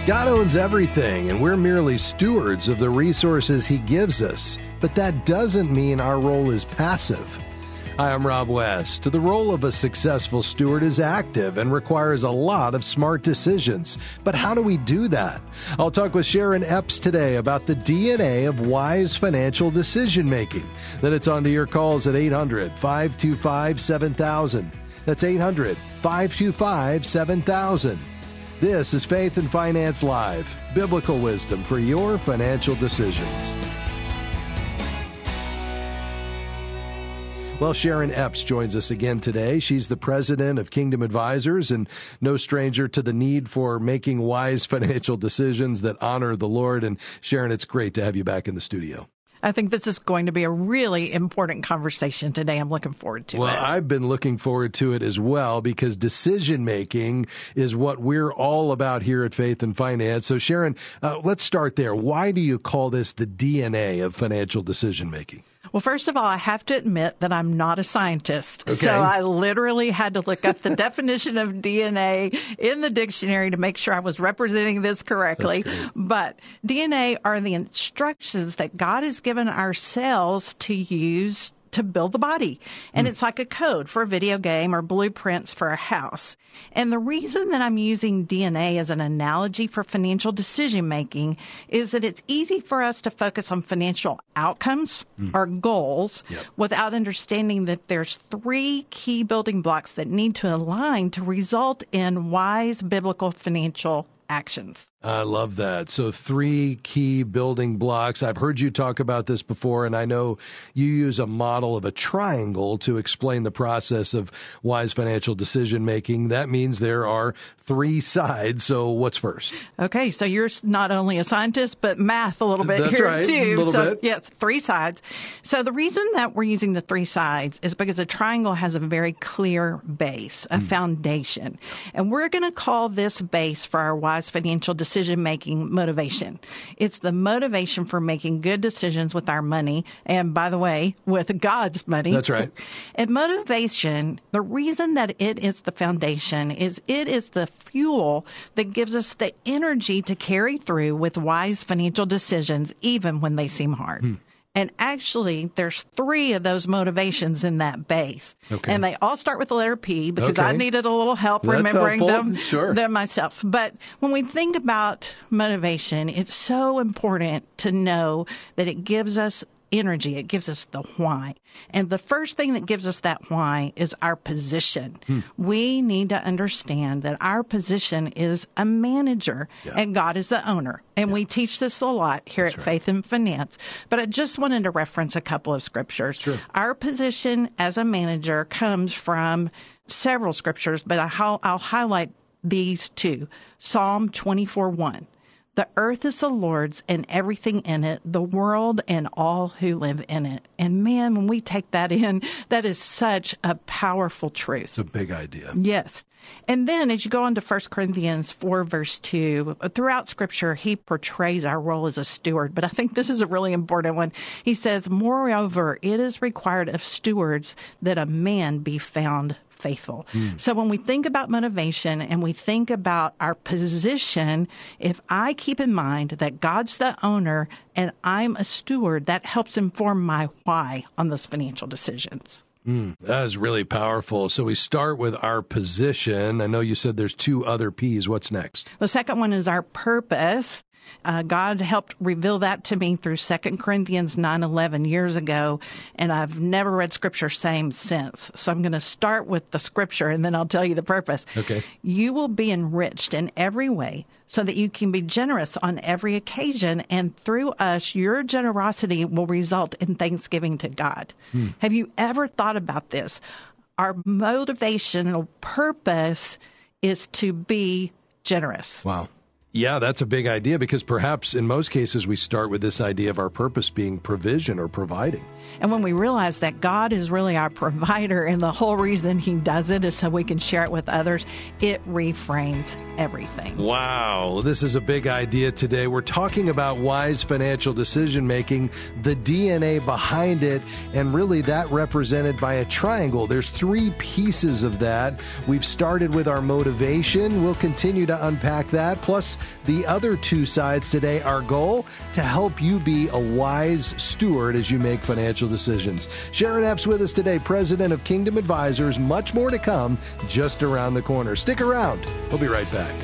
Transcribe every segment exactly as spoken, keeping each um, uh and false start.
God owns everything, and we're merely stewards of the resources He gives us. But that doesn't mean our role is passive. Hi, I'm Rob West. The role of a successful steward is active and requires a lot of smart decisions. But how do we do that? I'll talk with Sharon Epps today about the D N A of wise financial decision making. Then it's on to your calls at eight hundred, five two five, seven thousand. That's eight hundred, five two five, seven thousand. This is Faith and Finance Live, biblical wisdom for your financial decisions. Well, Sharon Epps joins us again today. She's the president of Kingdom Advisors and no stranger to the need for making wise financial decisions that honor the Lord. And Sharon, it's great to have you back in the studio. I think this is going to be a really important conversation today. I'm looking forward to well, it. Well, I've been looking forward to it as well because decision-making is what we're all about here at Faith and Finance. So, Sharon, uh, let's start there. Why do you call this the D N A of financial decision-making? Well, first of all, I have to admit that I'm not a scientist. Okay. So I literally had to look up the definition of D N A in the dictionary to make sure I was representing this correctly. But D N A are the instructions that God has given our cells to use to build the body. And mm. it's like a code for a video game or blueprints for a house. And the reason that I'm using D N A as an analogy for financial decision making is that it's easy for us to focus on financial outcomes mm. or goals yep. without understanding that there's three key building blocks that need to align to result in wise biblical financial actions. I love that. So three key building blocks. I've heard you talk about this before, and I know you use a model of a triangle to explain the process of wise financial decision making. That means there are three sides. So what's first? Okay, so you're not only a scientist, but math a little bit That's here right, too. A little so bit. yes, three sides. So the reason that we're using the three sides is because a triangle has a very clear base, a mm. foundation. And we're going to call this base for our wise financial decision decision-making motivation. It's the motivation for making good decisions with our money, and by the way, with God's money. That's right. And motivation, the reason that it is the foundation is it is the fuel that gives us the energy to carry through with wise financial decisions, even when they seem hard. Hmm. And actually, there's three of those motivations in that base. Okay. And they all start with the letter P because okay. I needed a little help That's remembering helpful. them, Sure. them myself. But when we think about motivation, it's so important to know that it gives us energy. It gives us the why. And the first thing that gives us that why is our position. Hmm. We need to understand that our position is a manager yeah. and God is the owner. And yeah. we teach this a lot here That's at right. Faith and Finance. But I just wanted to reference a couple of scriptures. Sure. Our position as a manager comes from several scriptures, but I'll, I'll highlight these two. Psalm twenty-four one. The earth is the Lord's and everything in it, the world and all who live in it. And man, when we take that in, that is such a powerful truth. It's a big idea. Yes. And then as you go on to First Corinthians four, verse two, throughout Scripture, he portrays our role as a steward. But I think this is a really important one. He says, moreover, it is required of stewards that a man be found faithful. Mm. So when we think about motivation and we think about our position, if I keep in mind that God's the owner and I'm a steward, that helps inform my why on those financial decisions. Mm, that is really powerful. So we start with our position. I know you said there's two other P's. What's next? The second one is our purpose. Uh, God helped reveal that to me through Second Corinthians nine eleven years ago, and I've never read Scripture same since. So I'm going to start with the Scripture, and then I'll tell you the purpose. Okay. You will be enriched in every way so that you can be generous on every occasion, and through us, your generosity will result in thanksgiving to God. Hmm. Have you ever thought about this? Our motivational purpose is to be generous. Wow. Yeah, that's a big idea because perhaps in most cases we start with this idea of our purpose being provision or providing. And when we realize that God is really our provider and the whole reason he does it is so we can share it with others, it reframes everything. Wow, this is a big idea today. We're talking about wise financial decision making, the D N A behind it, and really that represented by a triangle. There's three pieces of that. We've started with our motivation. We'll continue to unpack that. Plus, the other two sides today. Our goal, to help you be a wise steward as you make financial decisions. Sharon Epps with us today, president of Kingdom Advisors. Much more to come just around the corner. Stick around. We'll be right back.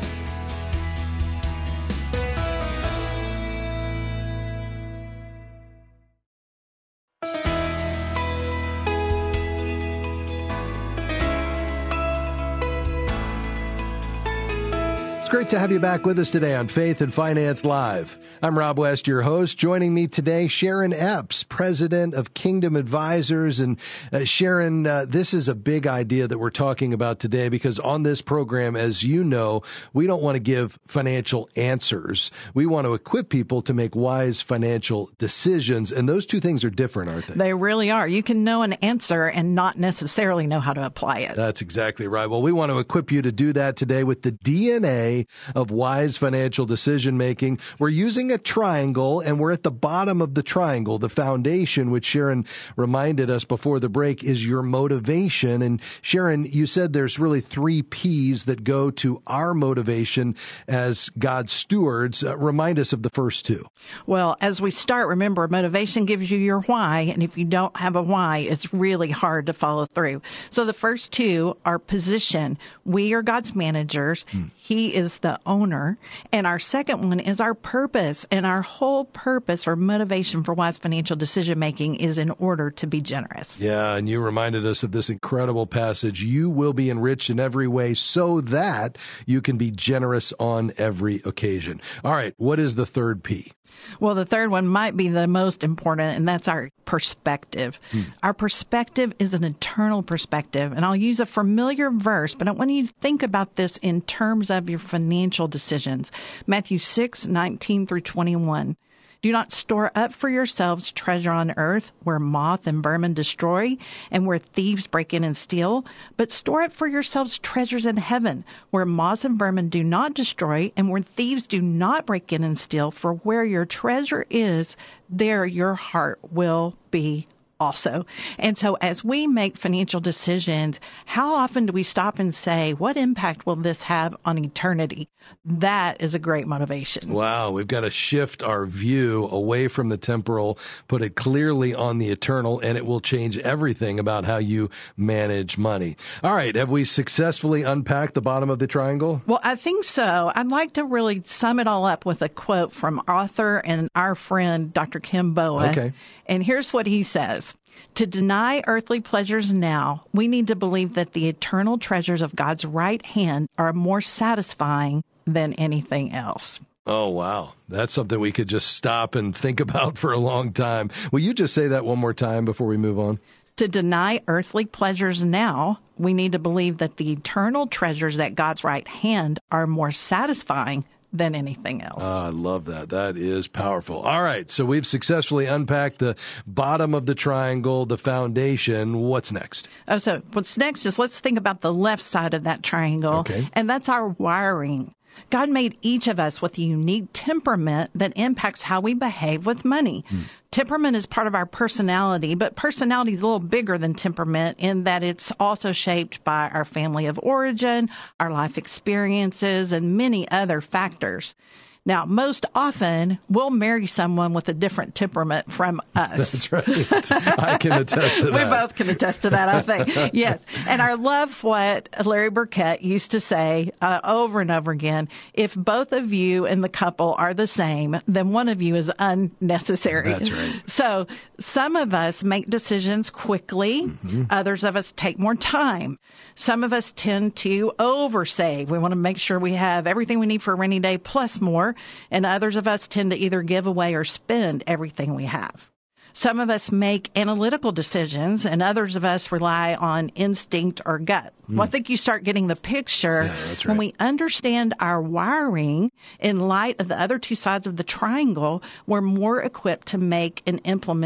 Great to have you back with us today on Faith and Finance Live. I'm Rob West, your host. Joining me today, Sharon Epps, president of Kingdom Advisors. And uh, Sharon, uh, this is a big idea that we're talking about today, because on this program, as you know, we don't want to give financial answers. We want to equip people to make wise financial decisions. And those two things are different, aren't they? They really are. You can know an answer and not necessarily know how to apply it. That's exactly right. Well, we want to equip you to do that today with the D N A of wise financial decision making. We're using a triangle, and we're at the bottom of the triangle. The foundation, which Sharon reminded us before the break, is your motivation. And Sharon, you said there's really three P's that go to our motivation as God's stewards. Uh, remind us of the first two. Well, as we start, remember, motivation gives you your why. And if you don't have a why, it's really hard to follow through. So the first two are position. We are God's managers. Hmm. He is the owner. And our second one is our purpose. And our whole purpose or motivation for wise financial decision making is in order to be generous. Yeah, and you reminded us of this incredible passage. You will be enriched in every way so that you can be generous on every occasion. All right, what is the third P? Well, the third one might be the most important, and that's our perspective. Hmm. Our perspective is an eternal perspective, and I'll use a familiar verse, but I want you to think about this in terms of your financial decisions. Matthew six, nineteen through twenty-one. Do not store up for yourselves treasure on earth where moth and vermin destroy and where thieves break in and steal, but store up for yourselves treasures in heaven where moths and vermin do not destroy and where thieves do not break in and steal. For where your treasure is, there your heart will be also. And so as we make financial decisions, how often do we stop and say, what impact will this have on eternity? That is a great motivation. Wow. We've got to shift our view away from the temporal, put it clearly on the eternal, and it will change everything about how you manage money. All right. Have we successfully unpacked the bottom of the triangle? Well, I think so. I'd like to really sum it all up with a quote from author and our friend, Doctor Kim Boa. Okay. And here's what he says. To deny earthly pleasures now, we need to believe that the eternal treasures of God's right hand are more satisfying than anything else. Oh, wow. That's something we could just stop and think about for a long time. Will you just say that one more time before we move on? To deny earthly pleasures now, we need to believe that the eternal treasures at God's right hand are more satisfying than anything else. Oh, I love that. That is powerful. All right. So we've successfully unpacked the bottom of the triangle, the foundation. What's next? Oh, so what's next is let's think about the left side of that triangle. Okay. And that's our wiring. God made each of us with a unique temperament that impacts how we behave with money. Hmm. Temperament is part of our personality, but personality is a little bigger than temperament in that it's also shaped by our family of origin, our life experiences, and many other factors. Now, most often, we'll marry someone with a different temperament from us. That's right. I can attest to that. We both can attest to that, I think. Yes. And I love what Larry Burkett used to say uh, over and over again. If both of you in the couple are the same, then one of you is unnecessary. That's right. So some of us make decisions quickly. Mm-hmm. Others of us take more time. Some of us tend to oversave. We want to make sure we have everything we need for a rainy day plus more. And others of us tend to either give away or spend everything we have. Some of us make analytical decisions, and others of us rely on instinct or gut. Mm. Well, I think you start getting the picture. Yeah, that's right. When we understand our wiring in light of the other two sides of the triangle, we're more equipped to make and implement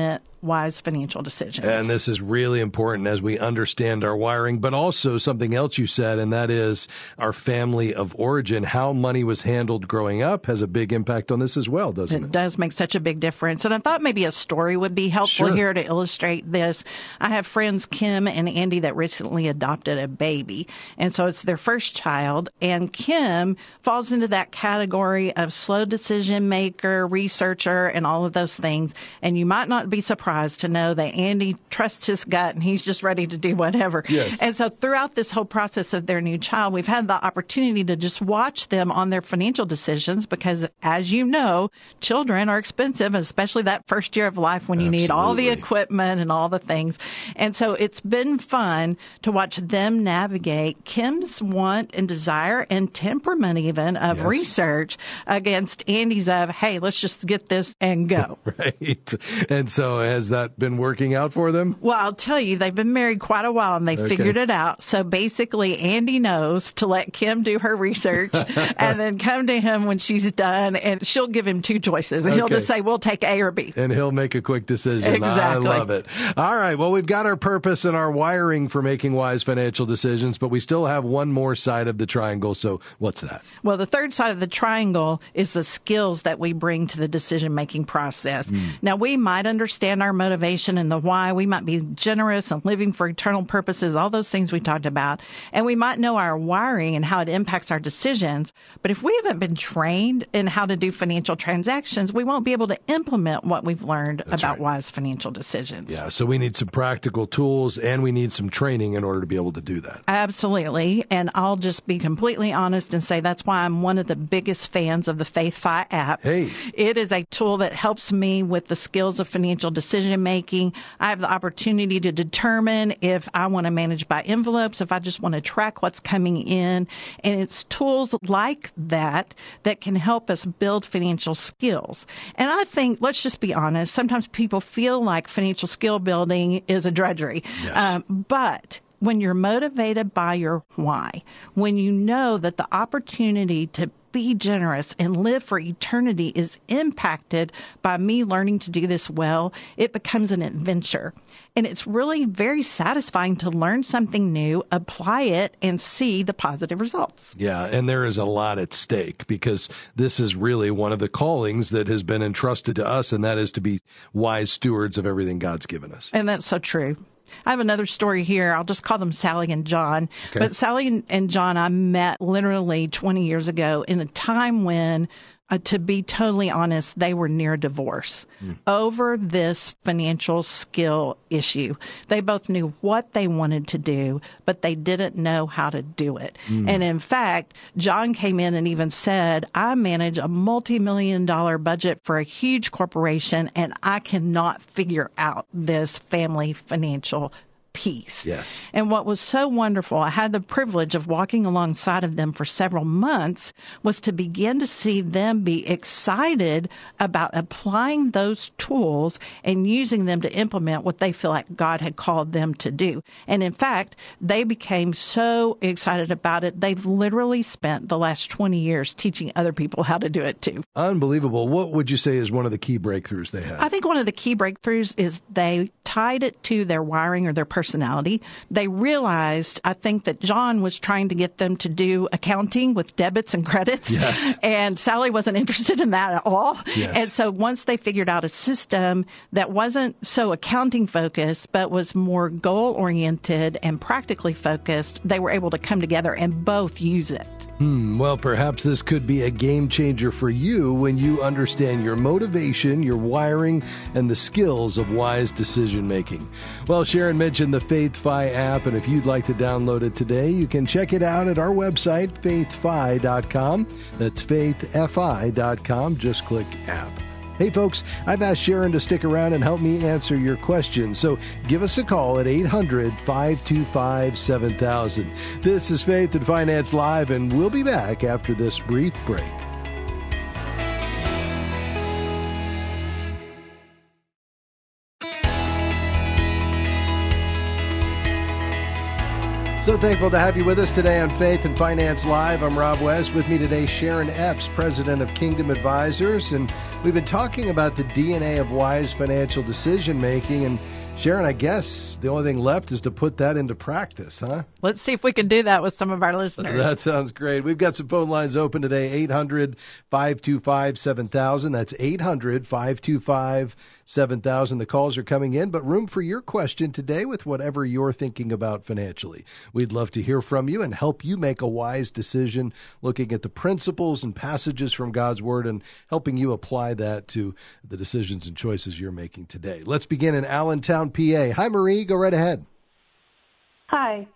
wise financial decisions. And this is really important as we understand our wiring, but also something else you said, and that is our family of origin. How money was handled growing up has a big impact on this as well, doesn't it? It does make such a big difference. And I thought maybe a story would be helpful Sure. here to illustrate this. I have friends, Kim and Andy, that recently adopted a baby. And so it's their first child. And Kim falls into that category of slow decision maker, researcher, and all of those things. And you might not be surprised to know that Andy trusts his gut and he's just ready to do whatever. Yes. And so throughout this whole process of their new child, we've had the opportunity to just watch them on their financial decisions because, as you know, children are expensive, especially that first year of life when you Absolutely. need all the equipment and all the things. And so it's been fun to watch them navigate Kim's want and desire and temperament even of Yes. research against Andy's of, hey, let's just get this and go. Right. And so has that been working out for them? Well, I'll tell you, they've been married quite a while and they Okay. figured it out. So basically, Andy knows to let Kim do her research and then come to him when she's done, and she'll give him two choices. And he'll Okay. just say, we'll take A or B. And he'll make a quick decision. Exactly. I love it. All right. Well, we've got our purpose and our wiring for making wise financial decisions, but we still have one more side of the triangle. So what's that? Well, the third side of the triangle is the skills that we bring to the decision-making process. Mm. Now, we might understand our motivation and the why. We might be generous and living for eternal purposes, all those things we talked about. And we might know our wiring and how it impacts our decisions. But if we haven't been trained in how to do financial transactions, we won't be able to implement what we've learned That's about right. wise financial decisions. Yeah. So we need some practical tools and we need some training in order to be able to do that. Absolutely. And I'll just be completely honest and say that's why I'm one of the biggest fans of the FaithFi app. Hey. It is a tool that helps me with the skills of financial decision making. I have the opportunity to determine if I want to manage by envelopes, if I just want to track what's coming in. And it's tools like that that can help us build financial skills. And I think, let's just be honest, sometimes people feel like financial skill building is a drudgery. Yes. Um, but when you're motivated by your why, when you know that the opportunity to be generous and live for eternity is impacted by me learning to do this well, it becomes an adventure. And it's really very satisfying to learn something new, apply it, and see the positive results. Yeah, and there is a lot at stake because this is really one of the callings that has been entrusted to us, and that is to be wise stewards of everything God's given us. And that's so true. I have another story here. I'll just call them Sally and John. Okay. But Sally and John, I met literally twenty years ago in a time when, uh, to be totally honest, they were near divorce mm. over this financial skill issue. They both knew what they wanted to do, but they didn't know how to do it. Mm. And in fact, John came in and even said, I manage a multi-million dollar budget for a huge corporation, and I cannot figure out this family financial piece. Yes. And what was so wonderful, I had the privilege of walking alongside of them for several months, was to begin to see them be excited about applying those tools and using them to implement what they feel like God had called them to do. And in fact, they became so excited about it, they've literally spent the last twenty years teaching other people how to do it too. Unbelievable. What would you say is one of the key breakthroughs they had? I think one of the key breakthroughs is they tied it to their wiring or their personality. They realized, I think, that John was trying to get them to do accounting with debits and credits. Yes. And Sally wasn't interested in that at all. Yes. And so once they figured out a system that wasn't so accounting focused, but was more goal oriented and practically focused, they were able to come together and both use it. Hmm, well, perhaps this could be a game changer for you when you understand your motivation, your wiring, and the skills of wise decision making. Well, Sharon mentioned the FaithFi app, and if you'd like to download it today, you can check it out at our website, faith fi dot com. That's faith fi dot com. Just click app. Hey folks, I've asked Sharon to stick around and help me answer your questions, so give us a call at eight hundred, five two five, seven thousand. This is Faith and Finance Live, and we'll be back after this brief break. So thankful to have you with us today on Faith and Finance Live. I'm Rob West. With me today, Sharon Epps, president of Kingdom Advisors. And We've been talking about the D N A of wise financial decision making, and Sharon, I guess the only thing left is to put that into practice, huh? Let's see if we can do that with some of our listeners. That sounds great. We've got some phone lines open today, eight hundred, five two five, seven thousand. That's eight hundred, five two five, seven thousand. The calls are coming in, but room for your question today with whatever you're thinking about financially. We'd love to hear from you and help you make a wise decision, looking at the principles and passages from God's Word and helping you apply that to the decisions and choices you're making today. Let's begin in Allentown, P A. Hi, Marie. Go right ahead. Hi.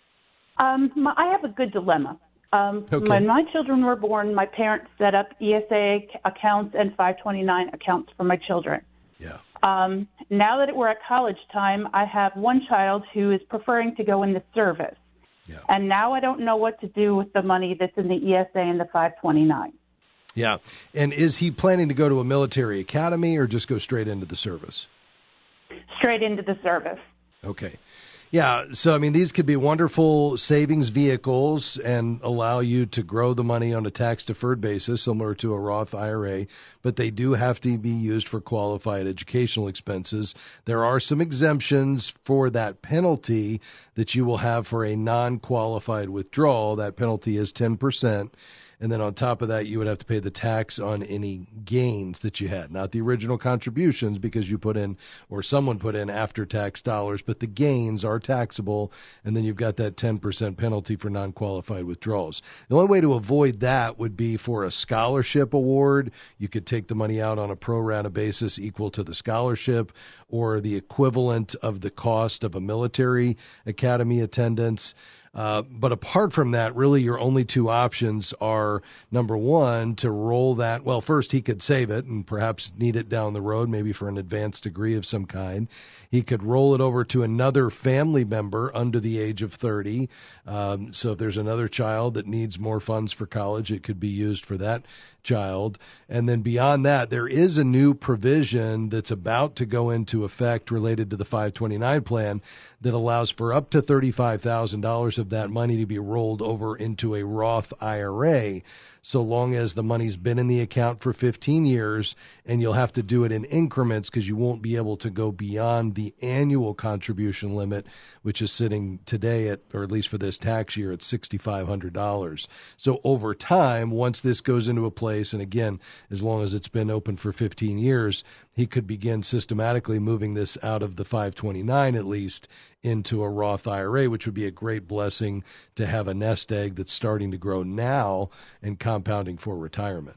Um, my, I have a good dilemma. Um, Okay. When my children were born, my parents set up E S A accounts and five twenty-nine accounts for my children. Yeah. Um, now that we're at college time, I have one child who is preferring to go in the service. Yeah. And now I don't know what to do with the money that's in the E S A and the five twenty-nine. Yeah. And is he planning to go to a military academy or just go straight into the service? Straight into the service. Okay. Yeah. So, I mean, these could be wonderful savings vehicles and allow you to grow the money on a tax-deferred basis, similar to a Roth I R A, but they do have to be used for qualified educational expenses. There are some exemptions for that penalty that you will have for a non-qualified withdrawal. That penalty is ten percent. And then on top of that, you would have to pay the tax on any gains that you had, not the original contributions because you put in or someone put in after-tax dollars, but the gains are taxable. And then you've got that ten percent penalty for non-qualified withdrawals. The only way to avoid that would be for a scholarship award. You could take the money out on a pro rata basis equal to the scholarship or the equivalent of the cost of a military academy attendance. Uh, but apart from that, really your only two options are, number one, to roll that. Well, first, he could save it and perhaps need it down the road, maybe for an advanced degree of some kind. He could roll it over to another family member under the age of thirty. Um, so if there's another child that needs more funds for college, it could be used for that child. And then beyond that, there is a new provision that's about to go into effect related to the five twenty-nine plan that allows for up to thirty-five thousand dollars of that money to be rolled over into a Roth I R A, so long as the money's been in the account for fifteen years, and you'll have to do it in increments because you won't be able to go beyond the annual contribution limit, which is sitting today at, or at least for this tax year, at six thousand five hundred dollars. So over time, once this goes into a place, and again, as long as it's been open for fifteen years, he could begin systematically moving this out of the five twenty-nine at least into a Roth I R A, which would be a great blessing to have a nest egg that's starting to grow now and compounding for retirement.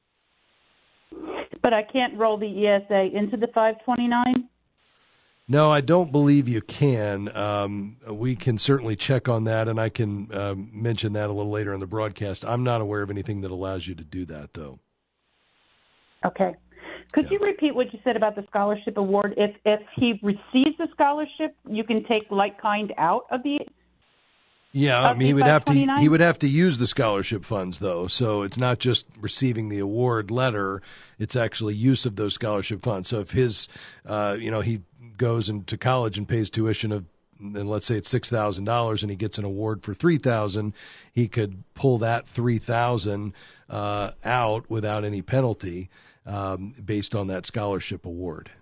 But I can't roll the E S A into the five twenty-nine? No, I don't believe you can. Um, we can certainly check on that, and I can um, mention that a little later in the broadcast. I'm not aware of anything that allows you to do that, though. Okay. Could Yeah. you repeat what you said about the scholarship award? If if he receives the scholarship, you can take like kind out of the. Yeah, I Of mean, he the would have to he 529? would have to use the scholarship funds, though. So it's not just receiving the award letter; it's actually use of those scholarship funds. So if his, uh, you know, he goes into college and pays tuition of, and let's say it's six thousand dollars, and he gets an award for three thousand, he could pull that three thousand uh, out without any penalty, um, based on that scholarship award.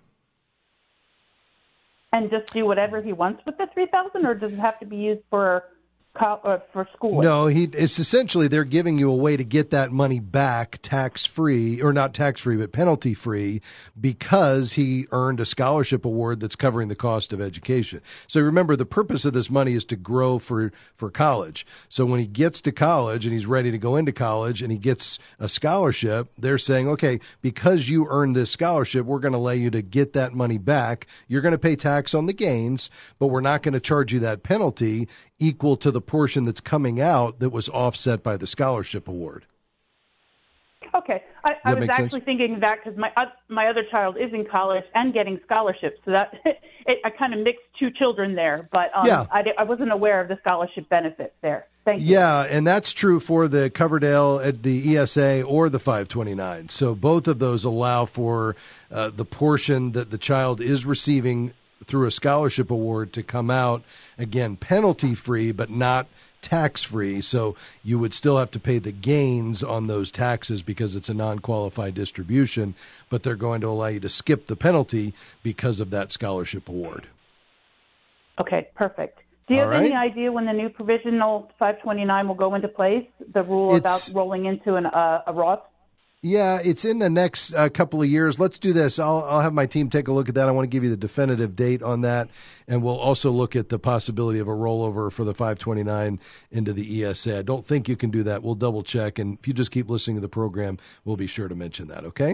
And just do whatever he wants with the three thousand, or does it have to be used for co- uh, for school? No, he. It's essentially they're giving you a way to get that money back tax free, or not tax free, but penalty free, because he earned a scholarship award that's covering the cost of education. So remember, the purpose of this money is to grow for for college. So when he gets to college and he's ready to go into college and he gets a scholarship, they're saying, okay, because you earned this scholarship, we're going to allow you to get that money back. You're going to pay tax on the gains, but we're not going to charge you that penalty equal to the portion that's coming out that was offset by the scholarship award. Okay, I, I was make actually sense? thinking that because my uh, my other child is in college and getting scholarships, so that it, I kind of mixed two children there. But um, Yeah. I, di- I wasn't aware of the scholarship benefits there. Thank you. Yeah, and that's true for the Coverdale, at the E S A, or the five twenty-nine. So both of those allow for uh, the portion that the child is receiving through a scholarship award to come out, again, penalty-free, but not tax-free, so you would still have to pay the gains on those taxes because it's a non-qualified distribution, but they're going to allow you to skip the penalty because of that scholarship award. Okay, perfect. Do you All have any right. idea when the new provisional five twenty-nine will go into place, the rule It's- about rolling into an, uh, a Roth? Yeah, it's in the next uh, couple of years. Let's do this. I'll, I'll have my team take a look at that. I want to give you the definitive date on that, and we'll also look at the possibility of a rollover for the five twenty-nine into the E S A. I don't think you can do that. We'll double check, and if you just keep listening to the program, we'll be sure to mention that, okay?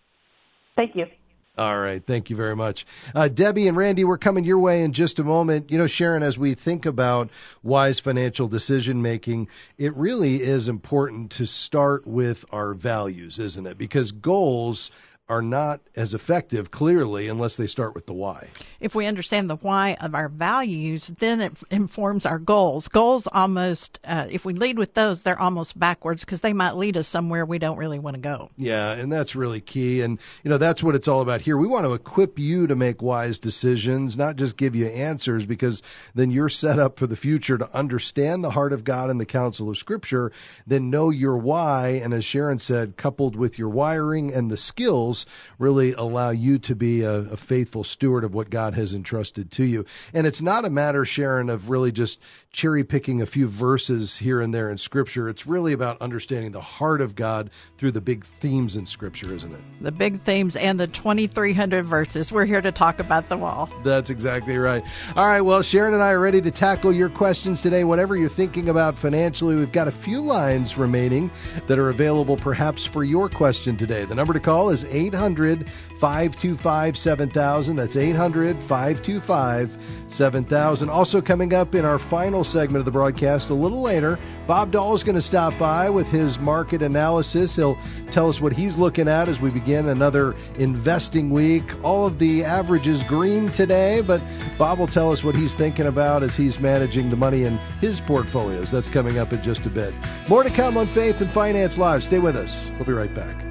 Thank you. All right. Thank you very much. Uh, Debbie and Randy, we're coming your way in just a moment. You know, Sharon, as we think about wise financial decision making, it really is important to start with our values, isn't it? Because goals are not as effective, clearly, unless they start with the why. If we understand the why of our values, then it informs our goals. Goals almost, uh, if we lead with those, they're almost backwards because they might lead us somewhere we don't really want to go. Yeah, and that's really key. And, you know, that's what it's all about here. We want to equip you to make wise decisions, not just give you answers, because then you're set up for the future to understand the heart of God and the counsel of Scripture, then know your why. And as Sharon said, coupled with your wiring and the skills, really allow you to be a, a faithful steward of what God has entrusted to you. And it's not a matter, Sharon, of really just cherry picking a few verses here and there in Scripture. It's really about understanding the heart of God through the big themes in Scripture, isn't it? The big themes and the twenty-three hundred verses. We're here to talk about them all. That's exactly right. All right, well, Sharon and I are ready to tackle your questions today. Whatever you're thinking about financially, we've got a few lines remaining that are available perhaps for your question today. The number to call is eight hundred, five two five, seven thousand. That's eight hundred, five two five, seven thousand. Also coming up in our final segment of the broadcast a little later, Bob Dahl is going to stop by with his market analysis. He'll tell us what he's looking at as we begin another investing week. All of the averages green today, but Bob will tell us what he's thinking about as he's managing the money in his portfolios. That's coming up in just a bit. More to come on Faith and Finance Live. Stay with us. We'll be right back.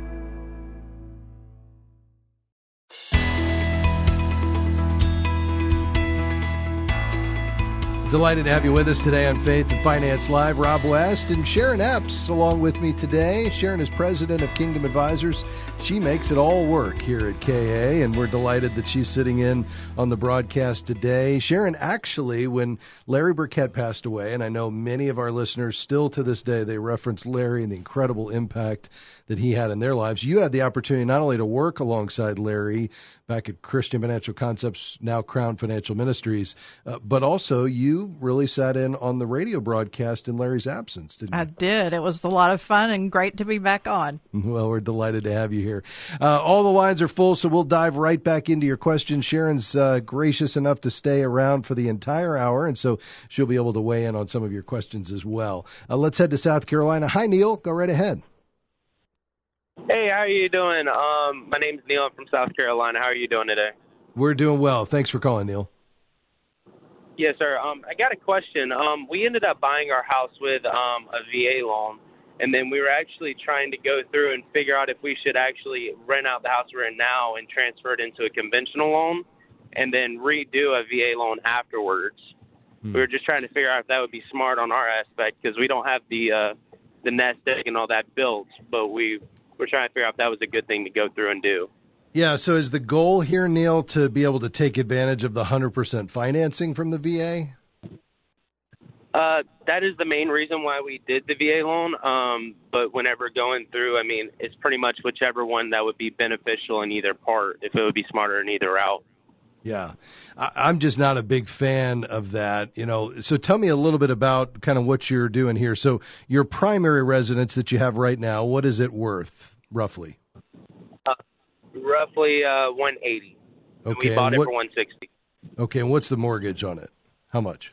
Delighted to have you with us today on Faith and Finance Live. Rob West and Sharon Epps along with me today. Sharon is president of Kingdom Advisors. She makes it all work here at K A, and we're delighted that she's sitting in on the broadcast today. Sharon, actually, when Larry Burkett passed away, and I know many of our listeners still to this day, they reference Larry and the incredible impact that he had in their lives. You had the opportunity not only to work alongside Larry back at Christian Financial Concepts, now Crown Financial Ministries, uh, but also you really sat in on the radio broadcast in Larry's absence, didn't you? I did. It was a lot of fun and great to be back on. Well, we're delighted to have you here. Uh, all the lines are full, so we'll dive right back into your questions. Sharon's uh, gracious enough to stay around for the entire hour, and so she'll be able to weigh in on some of your questions as well. Uh, let's head to South Carolina. Hi, Neil. Go right ahead. Hey, how are you doing? Um, my name's Neil. I'm from South Carolina. How are you doing today? We're doing well. Thanks for calling, Neil. Yes, sir. Um, I got a question. Um, we ended up buying our house with um, a V A loan, and then we were actually trying to go through and figure out if we should actually rent out the house we're in now and transfer it into a conventional loan and then redo a V A loan afterwards. Hmm. We were just trying to figure out if that would be smart on our aspect because we don't have the uh, the nest egg and all that built, but we we're trying to figure out if that was a good thing to go through and do. Yeah, so is the goal here, Neil, to be able to take advantage of the one hundred percent financing from the V A? Uh, that is the main reason why we did the V A loan. Um, but whenever going through, I mean, it's pretty much whichever one that would be beneficial in either part, if it would be smarter in either route. Yeah, I, I'm just not a big fan of that, you know. So tell me a little bit about kind of what you're doing here. So your primary residence that you have right now, what is it worth, roughly? Uh, roughly uh, one eighty. Okay, we bought it what, for one sixty. Okay, and what's the mortgage on it? How much?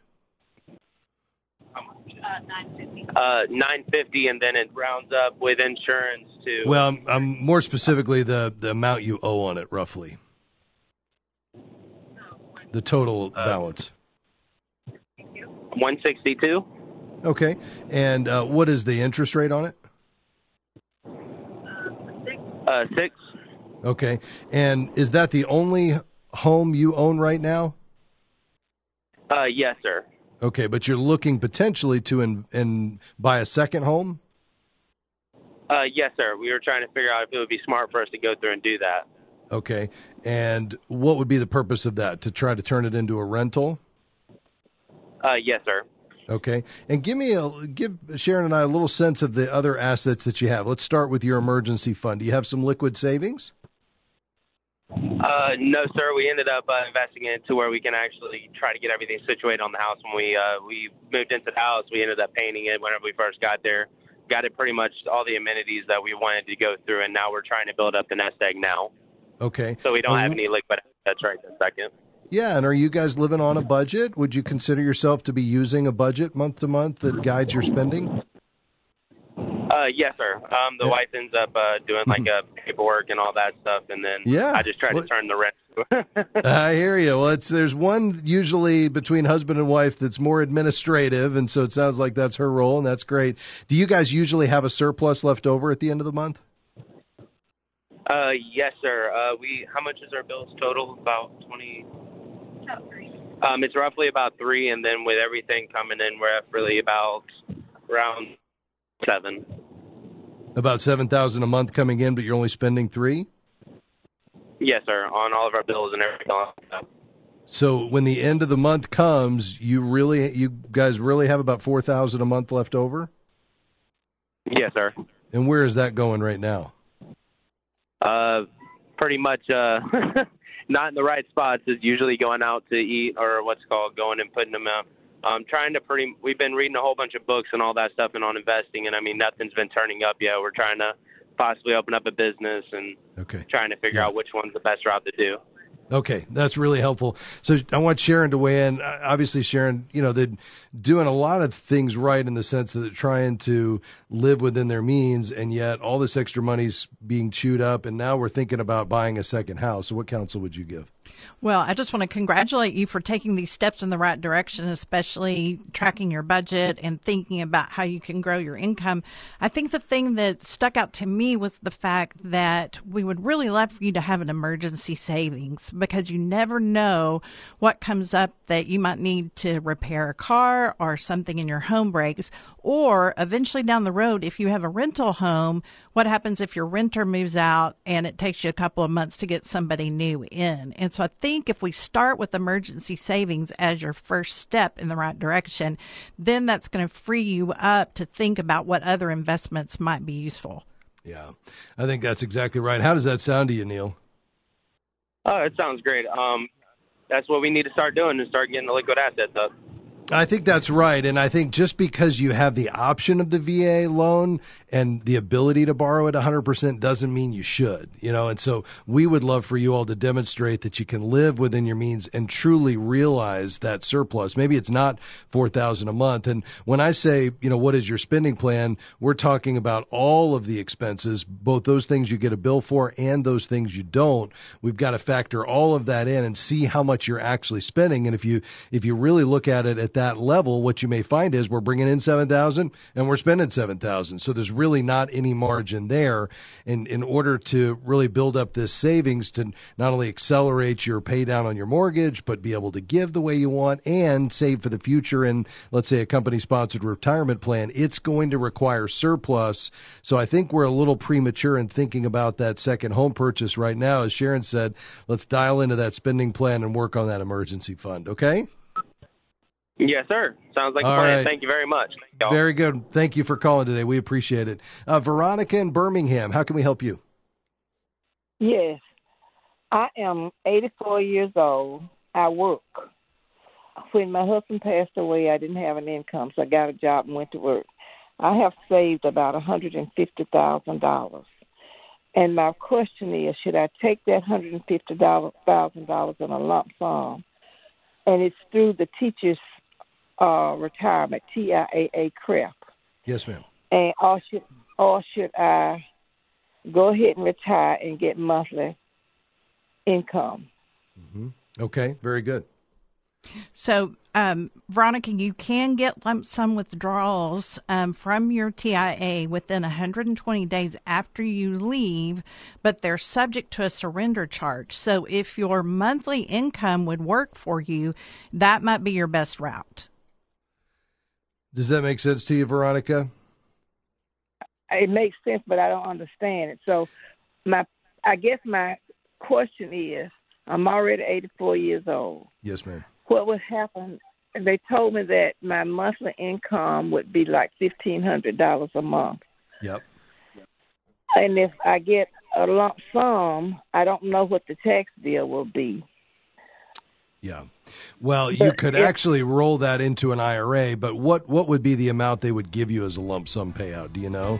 Uh, nine fifty. Uh, nine fifty, and then it rounds up with insurance to. Well, I'm, I'm more specifically the the amount you owe on it, roughly. The total uh, balance. one sixty-two. Okay, and uh, what is the interest rate on it? Uh, six. Okay, and is that the only home you own right now? Uh, yes, sir. Okay, but you're looking potentially to in, in buy a second home? Uh, yes, sir. We were trying to figure out if it would be smart for us to go through and do that. Okay, and what would be the purpose of that? To try to turn it into a rental? Uh, yes, sir. Okay, and give me a give Sharon and I a little sense of the other assets that you have. Let's start with your emergency fund. Do you have some liquid savings? Uh, no, sir. We ended up uh, investing it to where we can actually try to get everything situated on the house. When we uh, we moved into the house, we ended up painting it whenever we first got there. Got it pretty much all the amenities that we wanted to go through, and now we're trying to build up the nest egg now. Okay. So we don't um, have any liquid assets right this second. Yeah, and are you guys living on a budget? Would you consider yourself to be using a budget month to month that guides your spending? Uh, yes, sir. Um, the Yeah. wife ends up uh, doing like uh, paperwork and all that stuff, and then Yeah. I just try to Well- turn the rest. I hear you. Well, it's there's one usually between husband and wife that's more administrative, and so it sounds like that's her role, and that's great. Do you guys usually have a surplus left over at the end of the month? Uh, yes, sir. Uh, we how much is our bills total? About twenty. Um, it's roughly about three, and then with everything coming in, we're at really about around seven. About seven thousand a month coming in, but you're only spending three. Yes, sir. On all of our bills and everything. So when the end of the month comes, you really, you guys really have about four thousand a month left over. Yes, sir. And where is that going right now? Uh, pretty much uh, not in the right spots. Is usually going out to eat or what's called going and putting them out. Um, trying to pretty. We've been reading a whole bunch of books and all that stuff and on investing, and I mean nothing's been turning up yet. We're trying to possibly open up a business and Okay. trying to figure Yeah. out which one's the best route to do. Okay, that's really helpful. So I want Sharon to weigh in. Uh, Obviously, Sharon, you know, they're doing a lot of things right in the sense that they're trying to live within their means, and yet all this extra money's being chewed up, and now we're thinking about buying a second house. So what counsel would you give? Well, I just want to congratulate you for taking these steps in the right direction, especially tracking your budget and thinking about how you can grow your income. I think the thing that stuck out to me was the fact that we would really love for you to have an emergency savings, because you never know what comes up that you might need to repair a car or something in your home breaks, or eventually down the road, if you have a rental home, what happens if your renter moves out and it takes you a couple of months to get somebody new in? And so I think if we start with emergency savings as your first step in the right direction, then that's going to free you up to think about what other investments might be useful. Yeah, I think that's exactly right. How does that sound to you, Neil? Oh, it sounds great. Um, that's what we need to start doing is start getting the liquid assets up. I think that's right. And I think just because you have the option of the V A loan and the ability to borrow it one hundred percent doesn't mean you should, you know. And so we would love for you all to demonstrate that you can live within your means and truly realize that surplus. Maybe it's not four thousand dollars a month. And when I say, you know, what is your spending plan, we're talking about all of the expenses, both those things you get a bill for and those things you don't. We've got to factor all of that in and see how much you're actually spending. And if you if you really look at it at that level, what you may find is we're bringing in seven thousand dollars and we're spending seven thousand dollars. So there's really not any margin there. And in order to really build up this savings to not only accelerate your pay down on your mortgage, but be able to give the way you want and save for the future in, let's say, a company-sponsored retirement plan, it's going to require surplus. So I think we're a little premature in thinking about that second home purchase right now. As Sharon said, let's dial into that spending plan and work on that emergency fund, okay? Yes, sir. Sounds like All a plan. right. Thank you very much. Thank y'all. Very good. Thank you for calling today. We appreciate it. Uh, Veronica in Birmingham, how can we help you? Yes. I am eighty-four years old. I work. When my husband passed away, I didn't have an income, so I got a job and went to work. I have saved about one hundred fifty thousand dollars. And my question is, should I take that one hundred fifty thousand dollars in a lump sum? And it's through the teachers' uh, retirement, T I A A C R E P. Yes, ma'am. And or should, or should I go ahead and retire and get monthly income? Mm-hmm. Okay, very good. So, um, Veronica, you can get lump sum withdrawals um, from your T I A within one hundred twenty days after you leave, but they're subject to a surrender charge. So if your monthly income would work for you, that might be your best route. Does that make sense to you, Veronica? It makes sense, but I don't understand it. So my, I guess my question is, I'm already eighty-four years old. Yes, ma'am. What would happen? They told me that my monthly income would be like fifteen hundred dollars a month. Yep. And if I get a lump sum, I don't know what the tax bill will be. Yeah. Well, But you could if- actually roll that into an I R A, but what, what would be the amount they would give you as a lump sum payout? Do you know?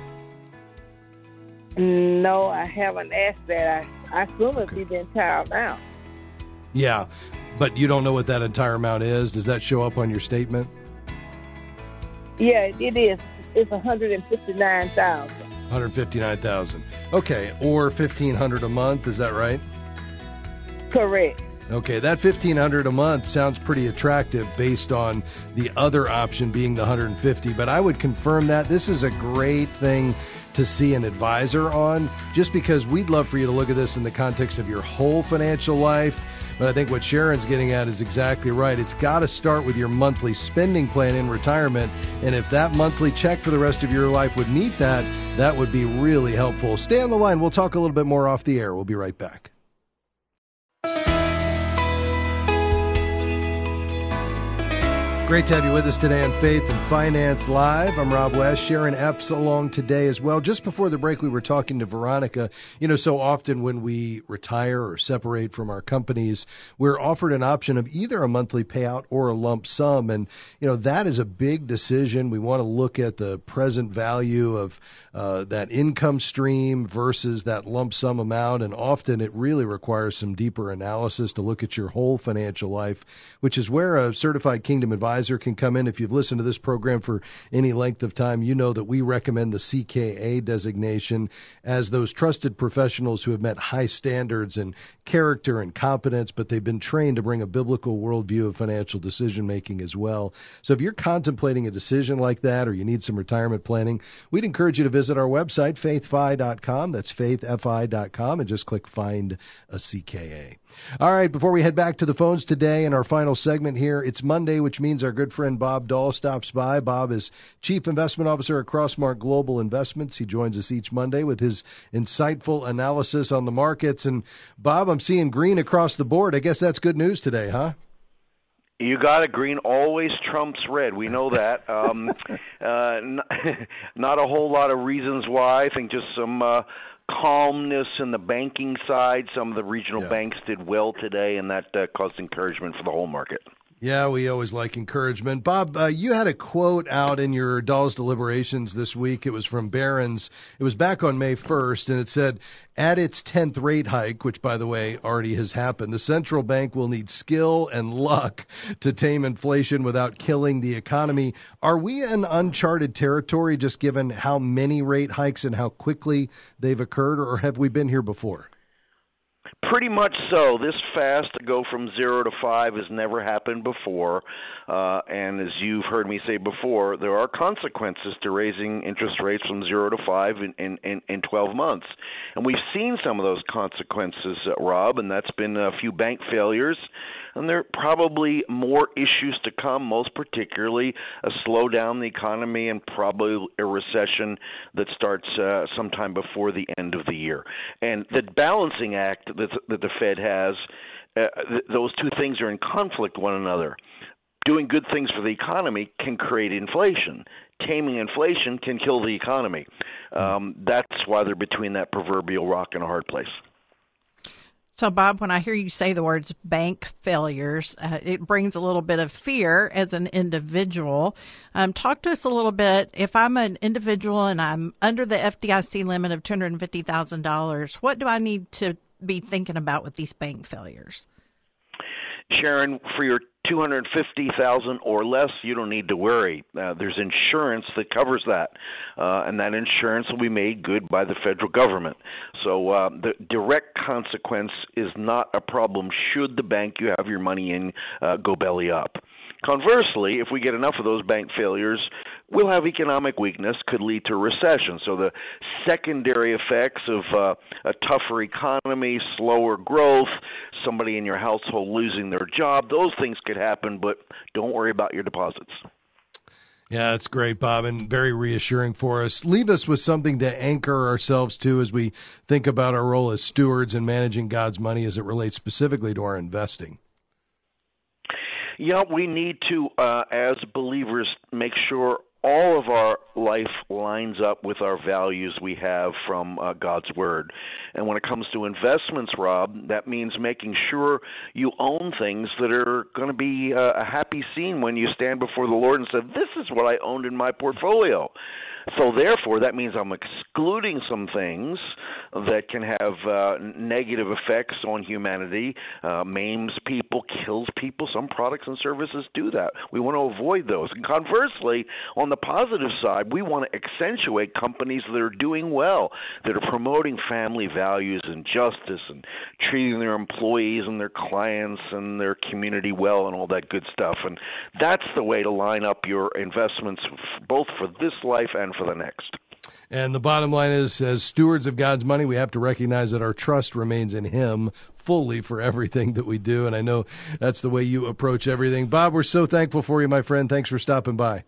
No, I haven't asked that. I, I assume it'd be the entire amount. Yeah, but you don't know what that entire amount is. Does that show up on your statement? Yeah, it is. It's one hundred fifty-nine thousand dollars. one hundred fifty-nine thousand dollars. Okay, or fifteen hundred dollars a month. Is that right? Correct. Okay, that fifteen hundred dollars a month sounds pretty attractive based on the other option being the one hundred fifty, but I would confirm that. This is a great thing to see an advisor on, just because we'd love for you to look at this in the context of your whole financial life. But I think what Sharon's getting at is exactly right. It's got to start with your monthly spending plan in retirement. And if that monthly check for the rest of your life would meet that, that would be really helpful. Stay on the line. We'll talk a little bit more off the air. We'll be right back. Great to have you with us today on Faith and Finance Live. I'm Rob West. Sharon Epps along today as well. Just before the break, we were talking to Veronica. You know, so often when we retire or separate from our companies, we're offered an option of either a monthly payout or a lump sum. And, you know, that is a big decision. We want to look at the present value of uh, that income stream versus that lump sum amount. And often it really requires some deeper analysis to look at your whole financial life, which is where a certified Kingdom advisor can come in. If you've listened to this program for any length of time, you know that we recommend the C K A designation as those trusted professionals who have met high standards in character and competence, but they've been trained to bring a biblical worldview of financial decision making as well. So if you're contemplating a decision like that, or you need some retirement planning, we'd encourage you to visit our website, faith fi dot com. That's faith fi dot com, and just click Find a C K A. All right, before we head back to the phones today in our final segment here, it's Monday, which means our good friend Bob Dahl stops by. Bob is Chief Investment Officer at Crossmark Global Investments. He joins us each Monday with his insightful analysis on the markets. And Bob, I'm seeing green across the board. I guess that's good news today, huh? You got it. Green always trumps red. We know that. Um, uh, not, not a whole lot of reasons why. I think just some uh, calmness in the banking side. Some of the regional yeah. banks did well today, and that uh, caused encouragement for the whole market. Yeah, we always like encouragement. Bob, uh, you had a quote out in your Dahl's Deliberations this week. It was from Barron's. It was back on May first, and it said, at its tenth rate hike, which, by the way, already has happened, the central bank will need skill and luck to tame inflation without killing the economy. Are we in uncharted territory, just given how many rate hikes and how quickly they've occurred, or have we been here before? Pretty much so. This fast to go from zero to five has never happened before. Uh, and as you've heard me say before, there are consequences to raising interest rates from zero to five in, in, in, in twelve months. And we've seen some of those consequences, uh, Rob, and that's been a few bank failures. And there are probably more issues to come, most particularly a slowdown in the economy and probably a recession that starts uh, sometime before the end of the year. And the balancing act that, that the Fed has, uh, th- those two things are in conflict with one another. Doing good things for the economy can create inflation. Taming inflation can kill the economy. Um, that's why they're between that proverbial rock and a hard place. So, Bob, when I hear you say the words bank failures, uh, it brings a little bit of fear as an individual. Um, talk to us a little bit. If I'm an individual and I'm under the F D I C limit of two hundred fifty thousand dollars, what do I need to be thinking about with these bank failures? Sharon, for your two hundred fifty thousand dollars or less, you don't need to worry. Uh, there's insurance that covers that, uh, and that insurance will be made good by the federal government. So uh, the direct consequence is not a problem should the bank you have your money in uh, go belly up. Conversely, if we get enough of those bank failures, we'll have economic weakness, could lead to recession. So the secondary effects of uh, a tougher economy, slower growth, somebody in your household losing their job, those things could happen, but don't worry about your deposits. Yeah, that's great, Bob, and very reassuring for us. Leave us with something to anchor ourselves to as we think about our role as stewards in managing God's money as it relates specifically to our investing. Yeah, we need to, uh, as believers, make sure all of our life lines up with our values we have from uh, God's Word. And when it comes to investments, Rob, that means making sure you own things that are going to be uh, a happy scene when you stand before the Lord and say, this is what I owned in my portfolio. So therefore, that means I'm excluding some things that can have uh, negative effects on humanity, uh, maims people, kills people. Some products and services do that. We want to avoid those. And conversely, on the positive side, we want to accentuate companies that are doing well, that are promoting family values and justice and treating their employees and their clients and their community well and all that good stuff. And that's the way to line up your investments both for this life and for the next. And the bottom line is, as stewards of God's money, we have to recognize that our trust remains in Him fully for everything that we do. And I know that's the way you approach everything. Bob, we're so thankful for you, my friend. Thanks for stopping by.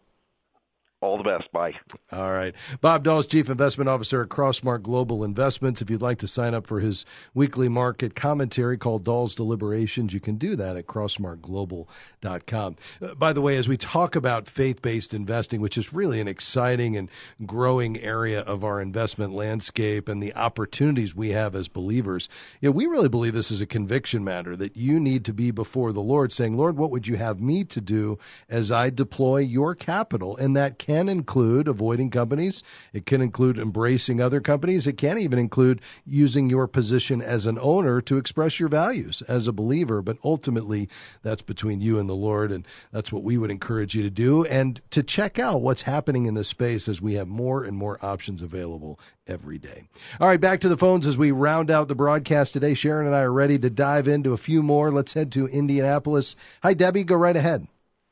All the best. Bye. All right. Bob Dahls, Chief Investment Officer at Crossmark Global Investments. If you'd like to sign up for his weekly market commentary called Dahls Deliberations, you can do that at crossmark global dot com. Uh, by the way, as we talk about faith-based investing, which is really an exciting and growing area of our investment landscape and the opportunities we have as believers, you know, we really believe this is a conviction matter, that you need to be before the Lord saying, Lord, what would you have me to do as I deploy your capital? And that can include avoiding companies. It can include embracing other companies. It can even include using your position as an owner to express your values as a believer. But ultimately, that's between you and the Lord, and that's what we would encourage you to do, and to check out what's happening in this space as we have more and more options available every day. All right, back to the phones as we round out the broadcast today. Sharon and I are ready to dive into a few more. Let's head to Indianapolis. Hi, Debbie. Go right ahead.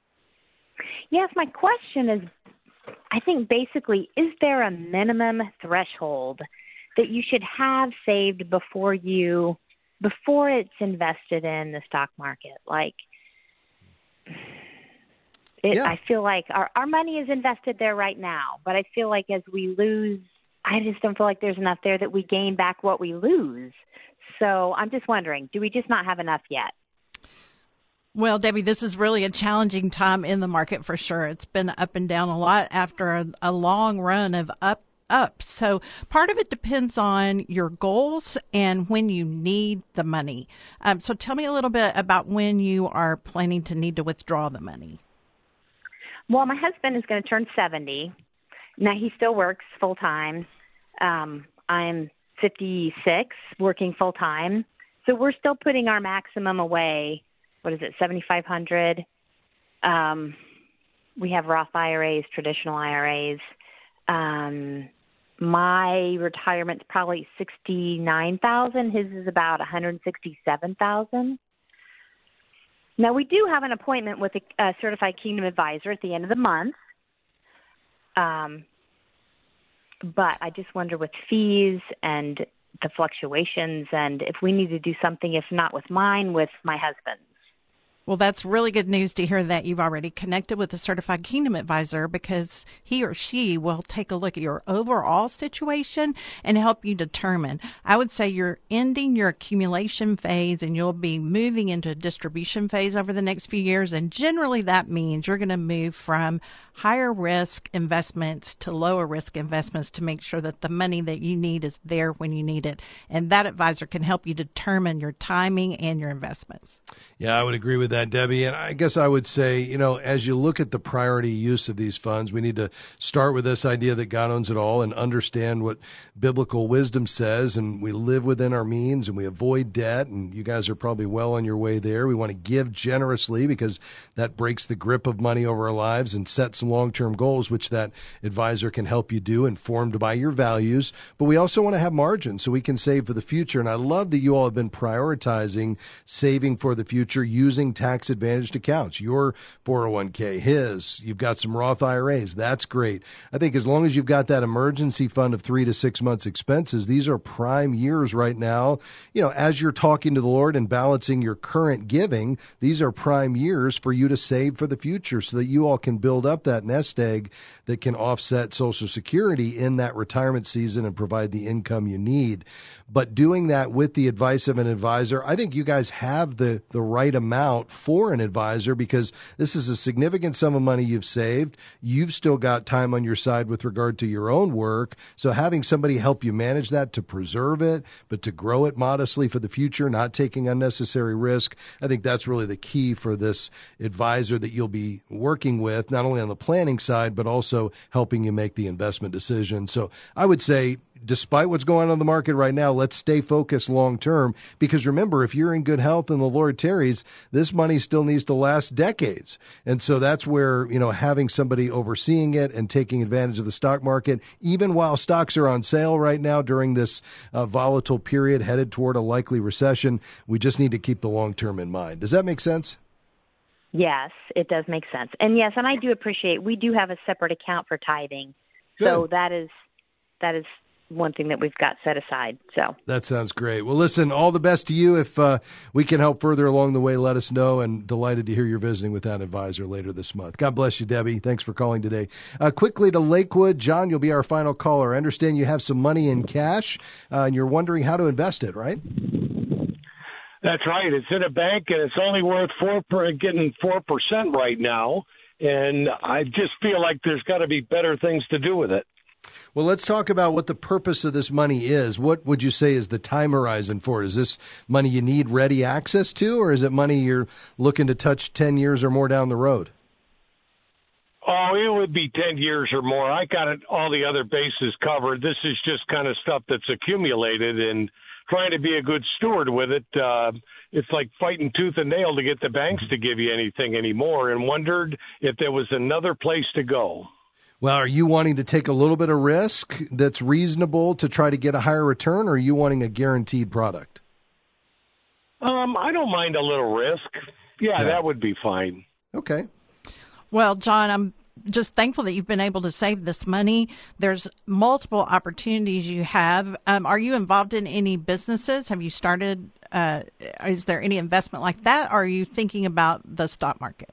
Yes, my question is, I think basically, is there a minimum threshold that you should have saved before you, before it's invested in the stock market? Like, it, yeah. I feel like our, our money is invested there right now, but I feel like as we lose, I just don't feel like there's enough there that we gain back what we lose. So I'm just wondering, do we just not have enough yet? Well, Debbie, this is really a challenging time in the market for sure. It's been up and down a lot after a, a long run of up, up. So part of it depends on your goals and when you need the money. Um, so tell me a little bit about when you are planning to need to withdraw the money. Well, my husband is going to turn seventy. Now, he still works full time. Um, I'm fifty-six, working full time. So we're still putting our maximum away. What is it, seventy-five hundred dollars? Um, we have Roth I R As, traditional I R As. Um, my retirement's probably sixty-nine thousand dollars. His is about one hundred sixty-seven thousand dollars. Now, we do have an appointment with a, a certified Kingdom advisor at the end of the month. Um, but I just wonder with fees and the fluctuations and if we need to do something, if not with mine, with my husband's. Well, that's really good news to hear that you've already connected with a certified Kingdom advisor, because he or she will take a look at your overall situation and help you determine. I would say you're ending your accumulation phase and you'll be moving into a distribution phase over the next few years. And generally that means you're going to move from higher risk investments to lower risk investments to make sure that the money that you need is there when you need it. And that advisor can help you determine your timing and your investments. Yeah, I would agree with that, Debbie. And I guess I would say, you know, as you look at the priority use of these funds, we need to start with this idea that God owns it all and understand what biblical wisdom says. And we live within our means and we avoid debt. And you guys are probably well on your way there. We want to give generously because that breaks the grip of money over our lives and sets some long-term goals, which that advisor can help you do, informed by your values. But we also want to have margin so we can save for the future. And I love that you all have been prioritizing saving for the future using tax-advantaged accounts. Your four oh one k, his, you've got some Roth I R As. That's great. I think as long as you've got that emergency fund of three to six months expenses, these are prime years right now. You know, as you're talking to the Lord and balancing your current giving, these are prime years for you to save for the future so that you all can build up that that nest egg that can offset Social Security in that retirement season and provide the income you need. But doing that with the advice of an advisor, I think you guys have the, the right amount for an advisor, because this is a significant sum of money you've saved. You've still got time on your side with regard to your own work. So having somebody help you manage that to preserve it, but to grow it modestly for the future, not taking unnecessary risk, I think that's really the key for this advisor that you'll be working with, not only on the planning side, but also helping you make the investment decision. So I would say, despite what's going on in the market right now, let's stay focused long term, because remember, if you're in good health and the Lord tarries, this money still needs to last decades. And so that's where, you know, having somebody overseeing it and taking advantage of the stock market, even while stocks are on sale right now during this uh, volatile period headed toward a likely recession, we just need to keep the long term in mind. Does that make sense? Yes, it does make sense. And yes, and I do appreciate, we do have a separate account for tithing. Good. So that is, that is one thing that we've got set aside. So that sounds great. Well, listen, all the best to you. If uh, we can help further along the way, let us know, and delighted to hear you're visiting with that advisor later this month. God bless you, Debbie. Thanks for calling today. Uh, quickly to Lakewood. John, you'll be our final caller. I understand you have some money in cash, uh, and you're wondering how to invest it, right? That's right. It's in a bank, and it's only worth four per, getting four percent right now. And I just feel like there's got to be better things to do with it. Well, let's talk about what the purpose of this money is. What would you say is the time horizon for it? Is this money you need ready access to, or is it money you're looking to touch ten years or more down the road? Oh, it would be ten years or more. I got it, all the other bases covered. This is just kind of stuff that's accumulated, and trying to be a good steward with it. Uh, it's like fighting tooth and nail to get the banks to give you anything anymore, and wondered if there was another place to go. Well, are you wanting to take a little bit of risk that's reasonable to try to get a higher return, or are you wanting a guaranteed product? Um, I don't mind a little risk. Yeah, yeah. That would be fine. Okay. Well, John, I'm just thankful that you've been able to save this money. There's multiple opportunities you have. Um, are you involved in any businesses? Have you started? Uh, is there any investment like that? Or are you thinking about the stock market?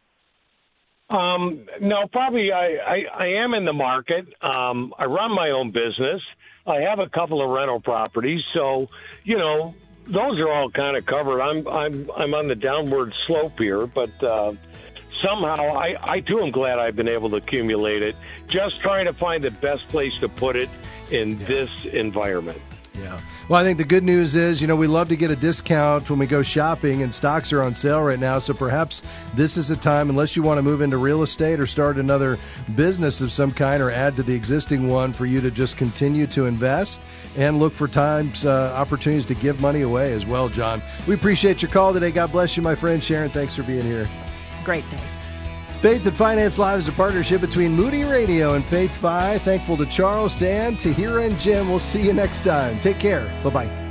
Um, no, probably I, I, I am in the market. Um, I run my own business. I have a couple of rental properties. So, you know, those are all kind of covered. I'm, I'm, I'm on the downward slope here, but, uh, somehow I, I too am glad I've been able to accumulate it. Just trying to find the best place to put it in yeah. this environment. Yeah. Well, I think the good news is, you know, we love to get a discount when we go shopping, and stocks are on sale right now. So perhaps this is a time, unless you want to move into real estate or start another business of some kind or add to the existing one, for you to just continue to invest and look for times, uh, opportunities to give money away as well, John. We appreciate your call today. God bless you, my friend. Sharon, thanks for being here. Great day. Faith and Finance Live is a partnership between Moody Radio and Faith Fi. Thankful to Charles, Dan, Tahira, and Jim. We'll see you next time. Take care. Bye-bye.